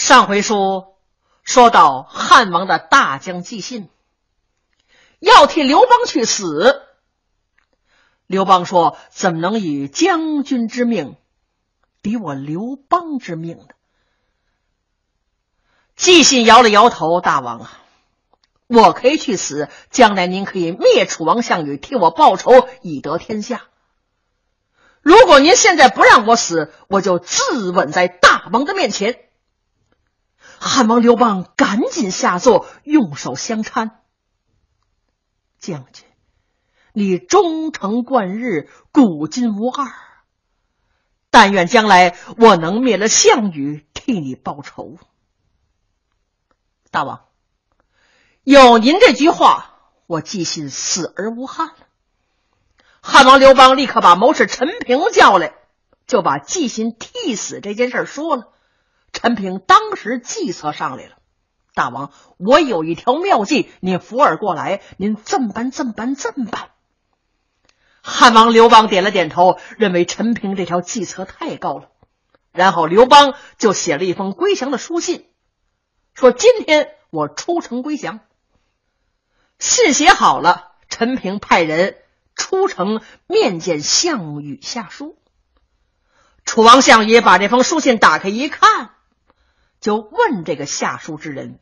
上回书说到汉王的大将纪信要替刘邦去死，刘邦说：“怎么能以将军之命抵我刘邦之命呢？”纪信摇了摇头：“大王啊，我可以去死，将来您可以灭楚王项羽，替我报仇，以得天下。如果您现在不让我死，我就自刎在大王的面前。”汉王刘邦赶紧下座，用手相搀：“将军，你忠诚贯日，古今无二。但愿将来我能灭了项羽，替你报仇。”大王，有您这句话，我纪信死而无憾了。汉王刘邦立刻把谋士陈平叫来，就把纪信替死这件事说了。陈平当时计策上来了：“大王，我有一条妙计，您扶耳过来，您这么办。”汉王刘邦点了点头，认为陈平这条计策太高了。然后刘邦就写了一封归降的书信，说今天我出城归降。信写好了，陈平派人出城面见项羽下书。楚王项羽把这封书信打开一看，就问这个下书之人：“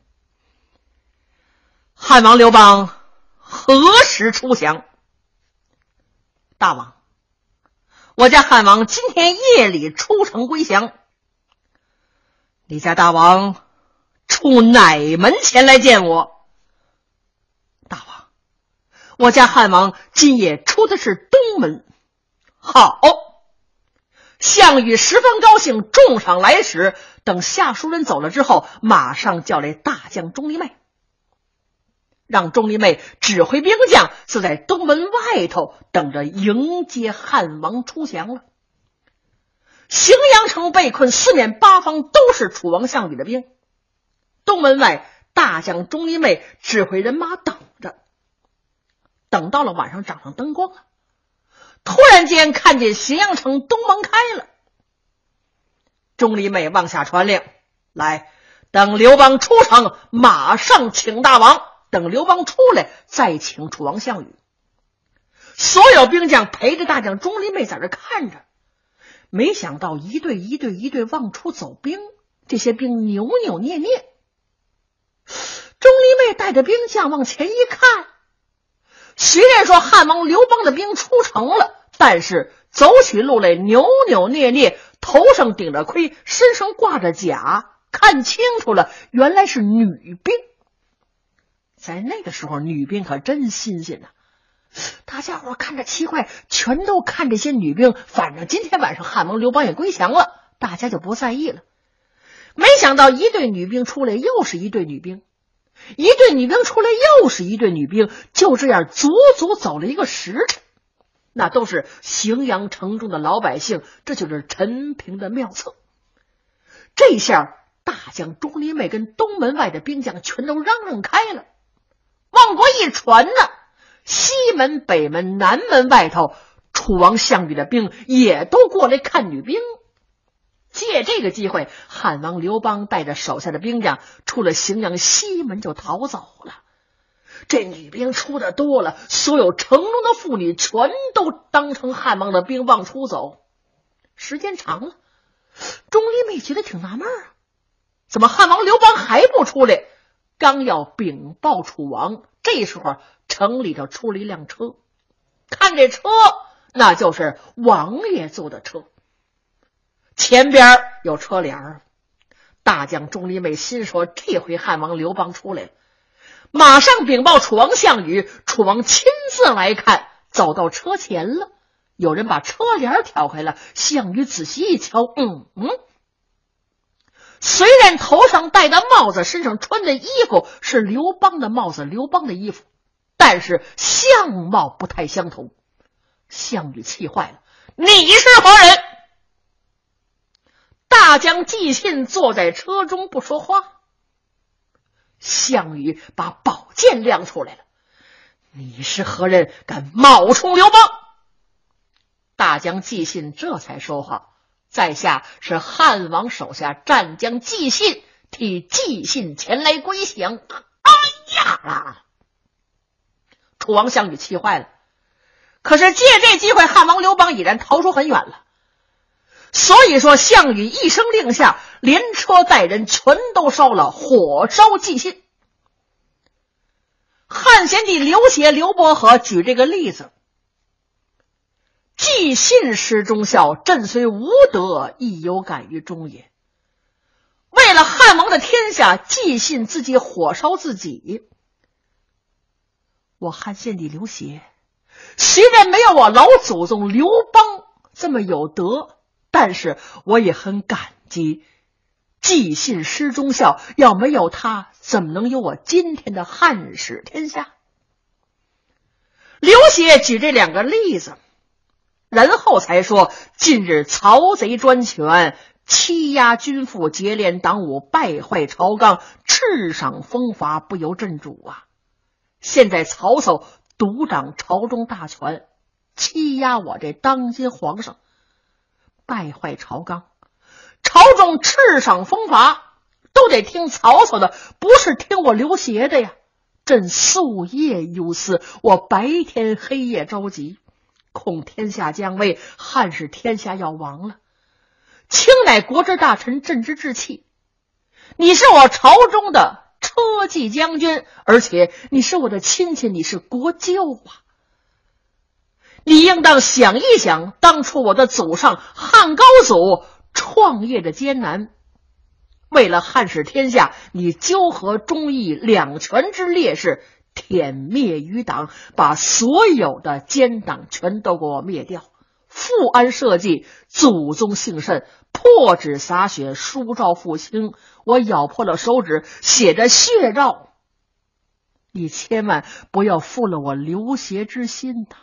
汉王刘邦何时出降？”“大王，我家汉王今天夜里出城归降。”“你家大王出哪门前来见我？”“大王，我家汉王今夜出的是东门。”“好。”项羽十分高兴，重赏来使。等下书人走了之后，马上叫来大将钟离昧，让钟离昧指挥兵将就在东门外头等着迎接汉王出降了。荥阳城被困，四面八方都是楚王项羽的兵。东门外，大将钟离昧指挥人马等着。等到了晚上，掌上灯光了，突然间看见荥阳城东门开了。钟离昧往下传令：“来，等刘邦出城，马上请大王，等刘邦出来再请楚王项羽。”所有兵将陪着大将钟离昧在这看着，没想到一队往出走兵，这些兵扭扭捏捏。钟离昧带着兵将往前一看，虽然说汉王刘邦的兵出城了，但是走起路来扭扭捏捏，头上顶着盔，身上挂着甲，看清楚了，原来是女兵。在那个时候，女兵可真新鲜呐！大家伙看着奇怪，全都看这些女兵。反正今天晚上汉王刘邦也归降了，大家就不在意了。没想到一队女兵出来，又是一队女兵；一队女兵出来，又是一队女兵。就这样足足走了一个时辰。那都是荥阳城中的老百姓，这就是陈平的妙策。这下大将钟离昧跟东门外的兵将全都嚷开了。往过一传呢，西门、北门、南门外头，楚王项羽的兵也都过来看女兵。借这个机会，汉王刘邦带着手下的兵将出了荥阳西门就逃走了。这女兵出的多了，所有城中的妇女全都当成汉王的兵往出走。时间长了，钟离昧觉得挺纳闷啊，怎么汉王刘邦还不出来？刚要禀报楚王，这时候城里头出了一辆车，看这车，那就是王爷坐的车，前边有车帘。大将钟离昧心说，这回汉王刘邦出来了，马上禀报楚王项羽。楚王亲自来看，走到车前了，有人把车帘挑开了。项羽仔细一瞧，虽然头上戴的帽子，身上穿的衣服是刘邦的帽子、刘邦的衣服，但是相貌不太相同。项羽气坏了：“你是何人？”大将纪信坐在车中不说话。项羽把宝剑亮出来了：“你是何人，敢冒充刘邦？”大将纪信这才说话：“在下是汉王手下战将纪信， 替纪信前来归降。哎呀！楚王项羽气坏了，可是借这机会，汉王刘邦已然逃出很远了。所以说，项羽一声令下，连车带人全都烧了，火烧纪信。汉献帝刘协、刘伯和举这个例子：纪信失忠孝，朕虽无德，亦有感于忠也。为了汉王的天下，纪信自己火烧自己。我汉献帝刘协虽然没有我老祖宗刘邦这么有德，但是我也很感激纪信失忠孝，要没有他，怎么能有我今天的汉室天下？刘协举这两个例子，然后才说：近日曹贼专权，欺压君父，结连党伍，败坏朝纲，赤赏风罚，不由朕主啊！现在曹操独掌朝中大权，欺压我这当今皇上，败坏朝纲，朝中赤赏风罚都得听曹操的，不是听我刘协的呀。朕夙夜忧思，我白天黑夜着急，恐天下将危，汉室天下要亡了。卿乃国之大臣，朕之志气，你是我朝中的车骑将军，而且你是我的亲戚，你是国舅啊！你应当想一想，当初我的祖上汉高祖创业的艰难，为了汉室天下，你纠合忠义两权之烈士，殄灭余党，把所有的奸党全都给我灭掉，复安社稷，祖宗幸甚，破纸洒血，书诏复兴。我咬破了手指，写着血诏，你千万不要负了我刘协之心呐！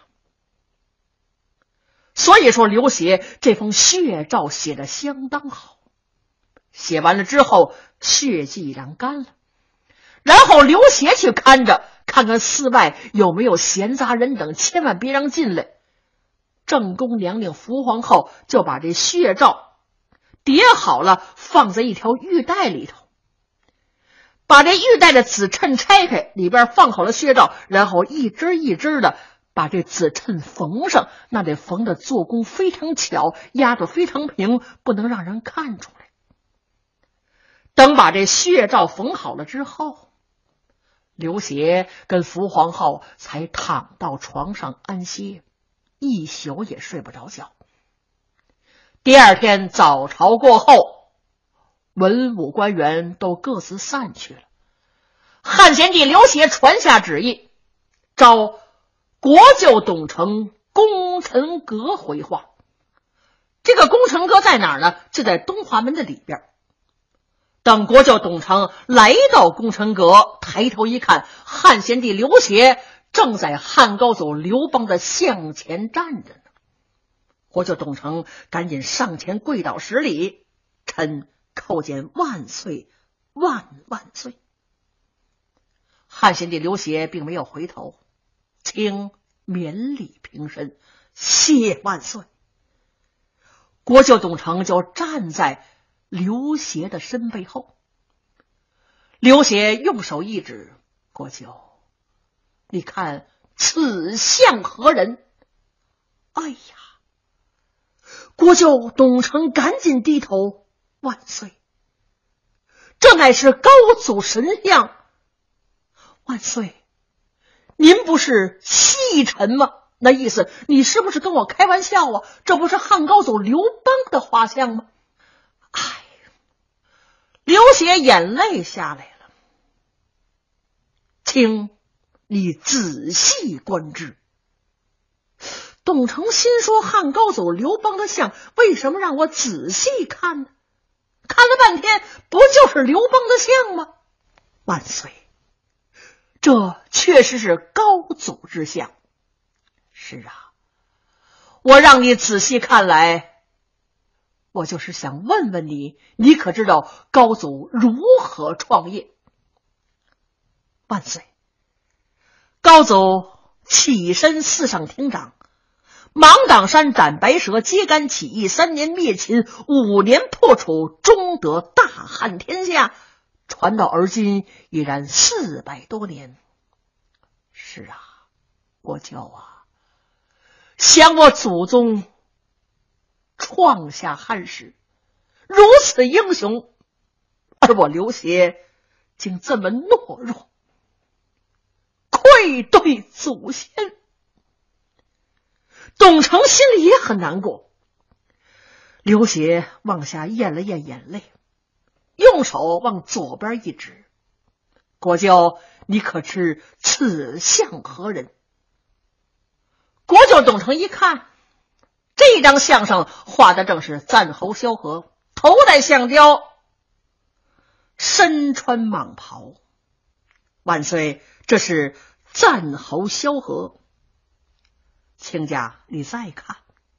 所以说，刘协这封血诏写得相当好。写完了之后，血迹然干了，然后刘协去看着，看看寺外有没有闲杂人等，千万别让进来。正宫娘娘福皇后就把这血诏叠好了，放在一条玉带里头，把这玉带的紫衬拆开，里边放好了血诏，然后一支一支的把这紫衬缝上，那得缝的做工非常巧，压得非常平，不能让人看出来。等把这血诏缝好了之后，刘协跟福皇后才躺到床上安歇，一宿也睡不着觉。第二天早朝过后，文武官员都各自散去了。汉献帝刘协传下旨意，召国舅董承、功臣阁回话。这个功臣阁在哪儿呢？就在东华门的里边。等国舅董承来到功臣阁，抬头一看，汉献帝刘协正在汉高祖刘邦的向前站着呢。国舅董承赶紧上前跪倒10礼，臣叩见万岁，万万岁。汉献帝刘协并没有回头，请免礼平身，谢万岁。国舅董承就站在刘协的身背后。刘协用手一指，国舅，你看此相何人？哎呀！国舅董承赶紧低头，万岁，这乃是高祖神像。万岁，您不是戏臣吗？那意思你是不是跟我开玩笑啊？这不是汉高祖刘邦的画像吗？哎，刘协眼泪下来了，请你仔细观之。董承心说，汉高祖刘邦的像为什么让我仔细看呢？看了半天，不就是刘邦的像吗？万岁，这确实是高祖之像。是啊，我让你仔细看来，我就是想问问你，你可知道高祖如何创业？万岁，高祖起身四上亭长，芒砀山斩白蛇，揭竿起义，3年灭秦，5年破楚，终得大汉天下。 传到而今已然400多年。是啊，国舅啊，想我祖宗创下汉室，如此英雄，而我刘协竟这么懦弱，愧对祖先。董承心里也很难过，刘协往下咽了咽眼泪，用手往左边一指：国舅，你可知此像何人？国舅董承一看，这张相上画的正是赞侯萧何，头戴象雕，身穿蟒袍。万岁，这是赞侯萧何。卿家你再看。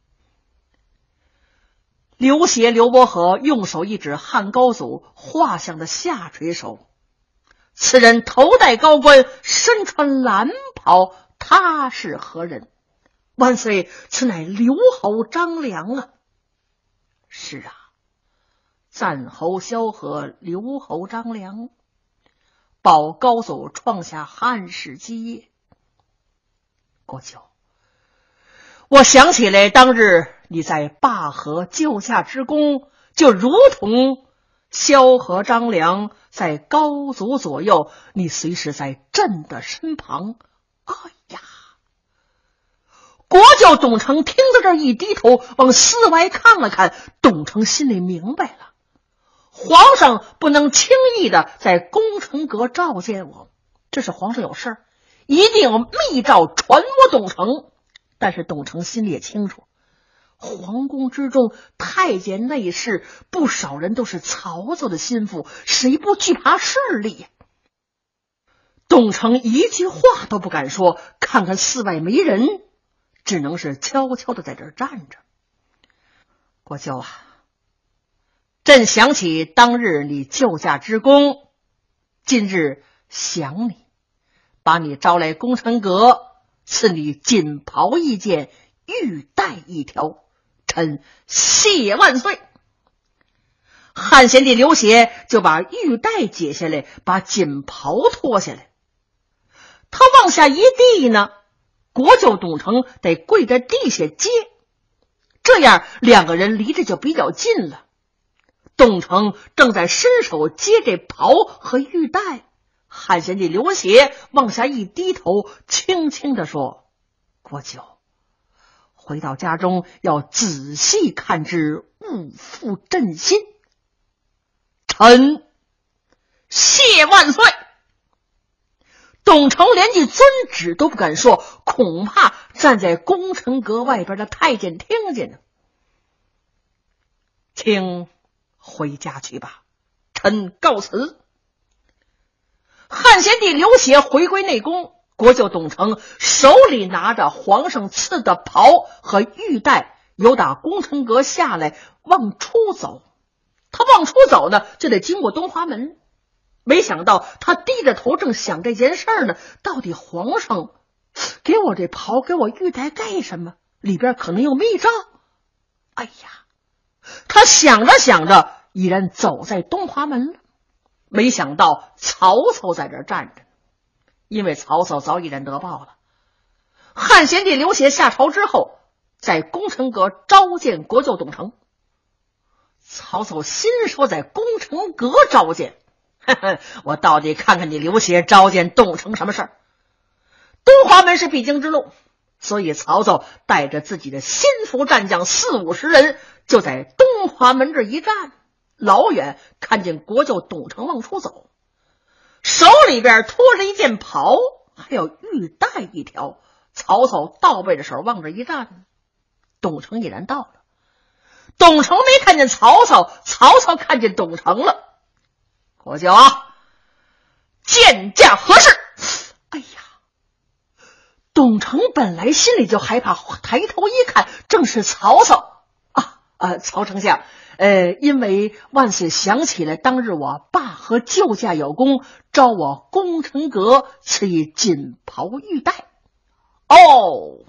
刘协、刘伯和用手一指汉高祖画像的下垂手，此人头戴高冠，身穿蓝袍，他是何人？万岁，此乃刘侯张良啊！是啊，赞侯萧何，刘侯张良，保高祖创下汉室基业。国舅，我想起来当日你在灞河救驾之功，就如同萧何张良在高祖左右，你随时在朕的身旁。哎呀！国舅董承听到这儿一低头，往寺外看了看，董承心里明白了，皇上不能轻易的在攻城阁召见我，这是皇上有事儿，一定有密诏传我董承。但是董承心里也清楚，皇宫之中太监内侍不少人都是曹操的心腹，谁不惧怕势力呀？董承一句话都不敢说，看看寺外没人，只能是悄悄的在这儿站着。国舅啊，朕想起当日你救驾之功，今日想你，把你招来功臣阁，赐你锦袍一件，玉带一条，臣谢万岁。汉献帝刘协就把玉带解下来，把锦袍脱下来，他往下一递呢，国舅董承得跪在地下接，这样两个人离着就比较近了。董承正在伸手接这袍和玉带，汉献帝刘协往下一低头，轻轻地说：国舅，回到家中要仔细看之，勿负朕心。臣谢万岁。董承连句遵旨都不敢说，恐怕站在功臣阁外边的太监听见呢。请回家去吧，臣告辞。汉献帝刘协回归内宫，国舅董承手里拿着皇上赐的袍和玉带，由打功臣阁下来往出走。他往出走呢，就得经过东华门。没想到他低着头正想这件事呢，到底皇上给我这袍给我玉带干什么？里边可能有密诏。哎呀，他想着想着已然走在东华门了。没想到曹操在这儿站着，因为曹操早已然得报了。汉献帝刘协下朝之后，在功臣阁召见国舅董承。曹操心说，在功臣阁召见，我到底看看你刘协召见董承什么事儿。东华门是必经之路，所以曹操带着自己的心腹战将40-50人，就在东华门这一站，老远看见国舅董承往出走，手里边拖着一件袍，还有玉带一条。曹操倒背着手往这一站，董承已然到了。董承没看见曹操，曹操看见董承了。国舅啊，见驾何事？哎呀，董承本来心里就害怕，抬头一看，正是曹操啊！曹丞相，因为万岁想起来当日我灞河救驾有功，召我功臣阁，赐以锦袍玉带。哦，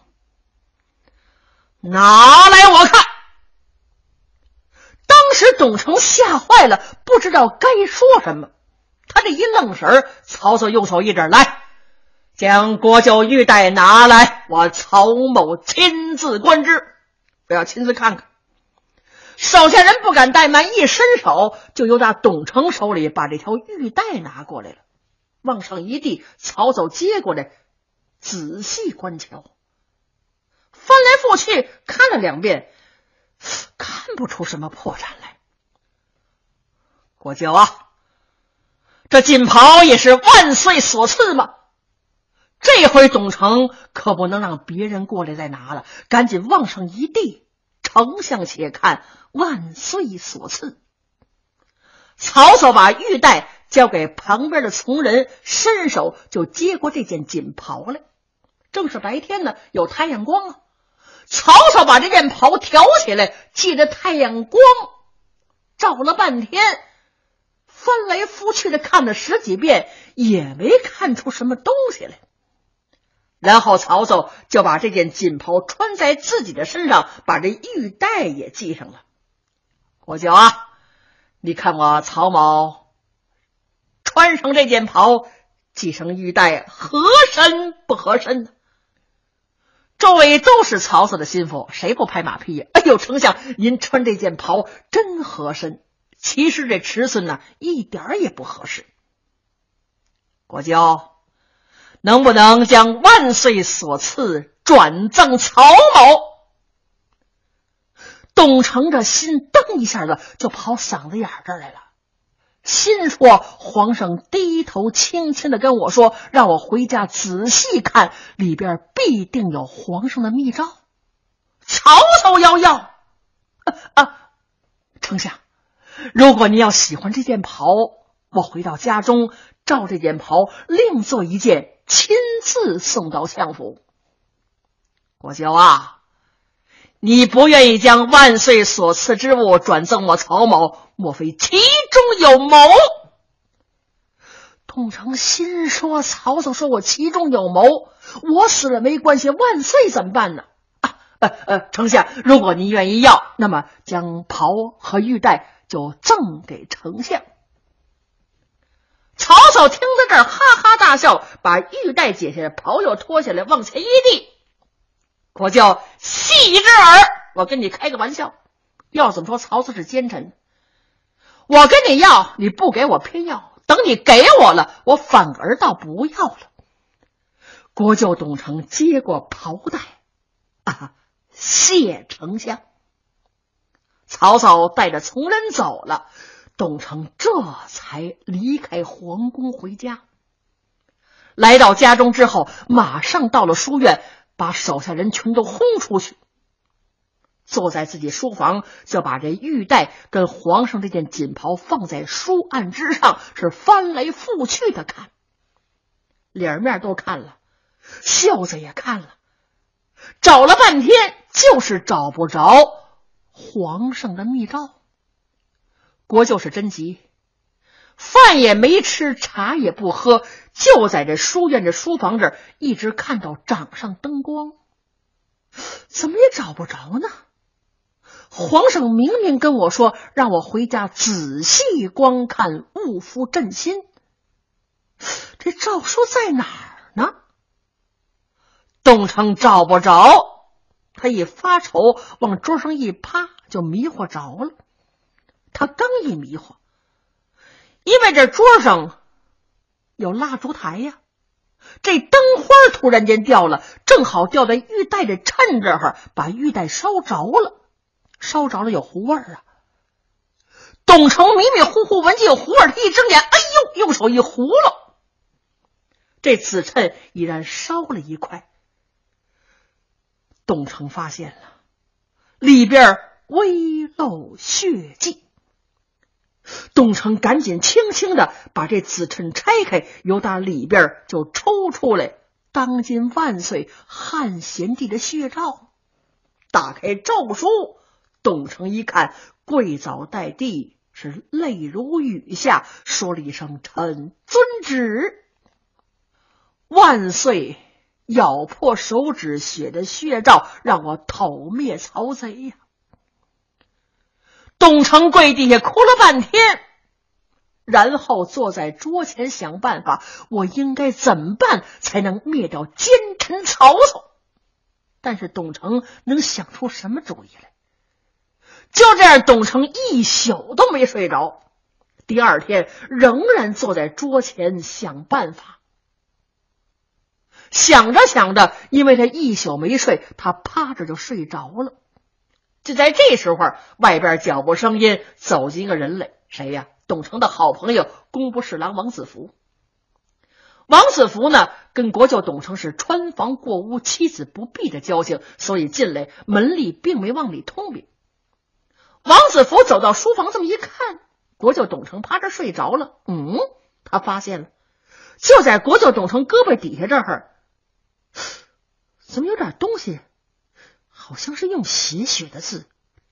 拿来我看。当时董承吓坏了，不知道该说什么。 他这一愣神，曹操用手一指，来，将国舅玉带拿来，我曹某亲自观之。我要亲自看看。手下人不敢怠慢，一伸手就由董承手里把这条玉带拿过来了，往上一递，曹操接过来仔细观瞧，翻来覆去看了2遍，看不出什么破绽来。国舅啊，这锦袍也是万岁所赐吗？这回董承可不能让别人过来再拿了，赶紧往上一递，丞相且看，万岁所赐。曹操把玉带交给旁边的从人，伸手就接过这件锦袍来。正是白天呢，有太阳光啊。曹操把这件袍挑起来，借着太阳光照了半天，翻来覆去的看了10几遍，也没看出什么东西来。然后曹操就把这件锦袍穿在自己的身上，把这玉带也系上了。国舅啊，你看我曹某穿上这件袍，系上玉带，合身不合身呢？周围都是曹操的心腹，谁不拍马屁呀？哎呦，丞相，您穿这件袍真合身。其实这尺寸呢，一点也不合适。国舅，能不能将万岁所赐转赠曹某？董承这心噔一下子就跑嗓子眼这儿来了，心说皇上低头轻轻的跟我说，让我回家仔细看，里边必定有皇上的密诏。曹操摇摇，丞相，如果您要喜欢这件袍，我回到家中照这件袍另做一件，亲自送到相府。国舅啊，你不愿意将万岁所赐之物转赠我曹某，莫非其中有谋？董承心说，曹操说我其中有谋，我死了没关系，万岁怎么办呢？丞相，如果您愿意要，那么将袍和玉带就赠给丞相。曹操听到这儿哈哈大笑，把玉带解下来，袍又脱下来，往前一递。国舅细之耳，我跟你开个玩笑，要怎么说曹操是奸臣？我跟你要，你不给我偏要，等你给我了，我反而倒不要了。国舅董承接过袍带，谢丞相。曹操带着从人走了，董承这才离开皇宫回家。来到家中之后，马上到了书院，把手下人全都轰出去，坐在自己书房，就把这玉带跟皇上这件锦袍放在书案之上，是翻来覆去的看，脸面都看了，袖子也看了，找了半天就是找不着皇上的密诏。国舅是真急，饭也没吃，茶也不喝，就在这书院这书房这儿一直看到掌上灯光，怎么也找不着呢？皇上明明跟我说让我回家仔细观看，勿负朕心，这诏书在哪儿呢？董承找不着，他一发愁，往桌上一趴，就迷惑着了。他刚一迷惑，因为这桌上有蜡烛台呀，这灯花突然间掉了，正好掉在玉带的衬这儿，把玉带烧着了，烧着了有糊味儿啊。董承迷迷糊糊闻见有糊味儿，他一睁眼，哎呦，用手一糊了，这紫衬已然烧了一块。董承发现了里边微露血迹，董承赶紧轻轻的把这紫衬拆开，由打里边就抽出来当今万岁汉贤帝的血诏。打开诏书，董承一看，跪倒在地，是泪如雨下，说了一声臣遵旨。万岁咬破手指写的血诏，让我讨灭曹贼呀！董承跪地下哭了半天， 然后坐在桌前想办法，我应该怎么办才能灭掉奸臣曹操？但是董承能想出什么主意来？就这样，董承一宿都没睡着，第二天仍然坐在桌前想办法。想着想着，因为他一宿没睡，他趴着就睡着了。就在这时候，外边脚步声音，走进一个人来。谁呀？董承的好朋友工部侍郎王子服。王子服呢，跟国舅董承是穿房过屋，妻子不避的交情，所以进来门吏并没往里通禀。王子服走到书房，这么一看，国舅董承趴着睡着了。他发现了，就在国舅董承胳膊底下这儿，怎么有点东西，好像是用血写的字，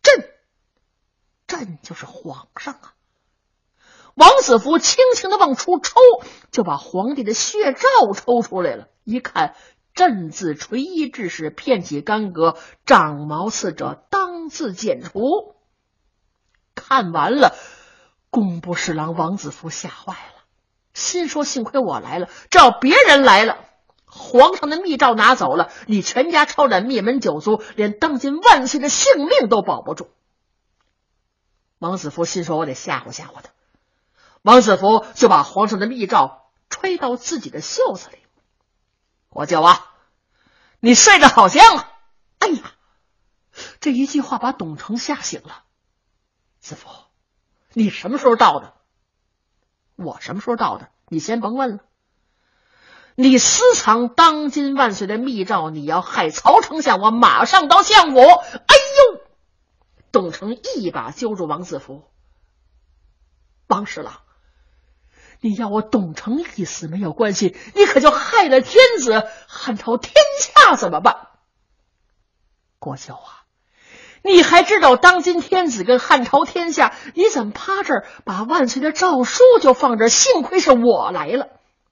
朕就是皇上啊。王子服轻轻的往出抽，就把皇帝的血诏抽出来了。一看，朕字垂衣志士，片起干戈，长毛刺者当自剪除。看完了，工部侍郎王子服吓坏了，心说幸亏我来了，这要别人来了，皇上的密诏拿走了，你全家抄斩灭门九族，连当今万岁的性命都保不住。王子服心说我得吓唬吓唬他。王子服就把皇上的密诏揣到自己的袖子里。国舅啊，你睡得好香啊！哎呀，这一句话把董承吓醒了。子服，你什么时候到的？我什么时候到的？你先甭问了。你私藏当今万岁的密诏，你要害曹丞相，我马上到相府。哎呦！董承一把揪住王子服。王侍郎，你要我董承一死没有关系，你可就害了天子，汉朝天下怎么办？国舅啊，你还知道当今天子跟汉朝天下，你怎么趴这儿把万岁的诏书就放这儿？幸亏是我来了。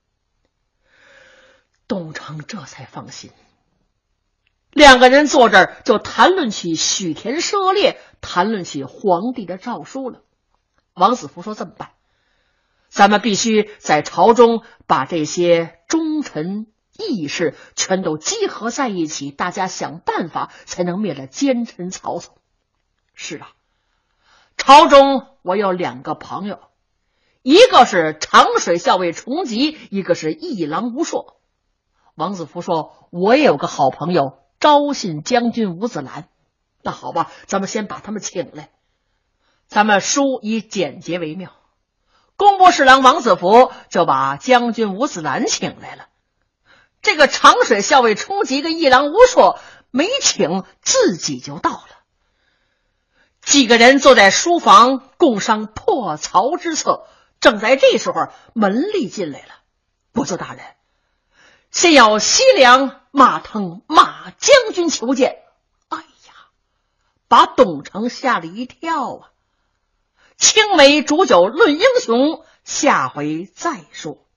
董承这才放心。两个人坐这儿就谈论起许田涉猎，谈论起皇帝的诏书了。王子服说这么办，咱们必须在朝中把这些忠臣义士全都集合在一起，大家想办法才能灭了奸臣曹操。是啊，朝中我有两个朋友，一个是长水校尉重吉，一个是议郎吴硕。王子服说我也有个好朋友昭信将军吴子兰。那好吧，咱们先把他们请来，咱们书以简洁为妙。工部侍郎王子服就把将军吴子兰请来了。这个长水校尉冲吉跟议郎吴硕没请，自己就到了。几个人坐在书房共商破曹之策。正在这时候，门吏进来了。国舅大人，现有西凉马腾马将军求见。哎呀，把董承吓了一跳啊！青梅煮酒论英雄，下回再说。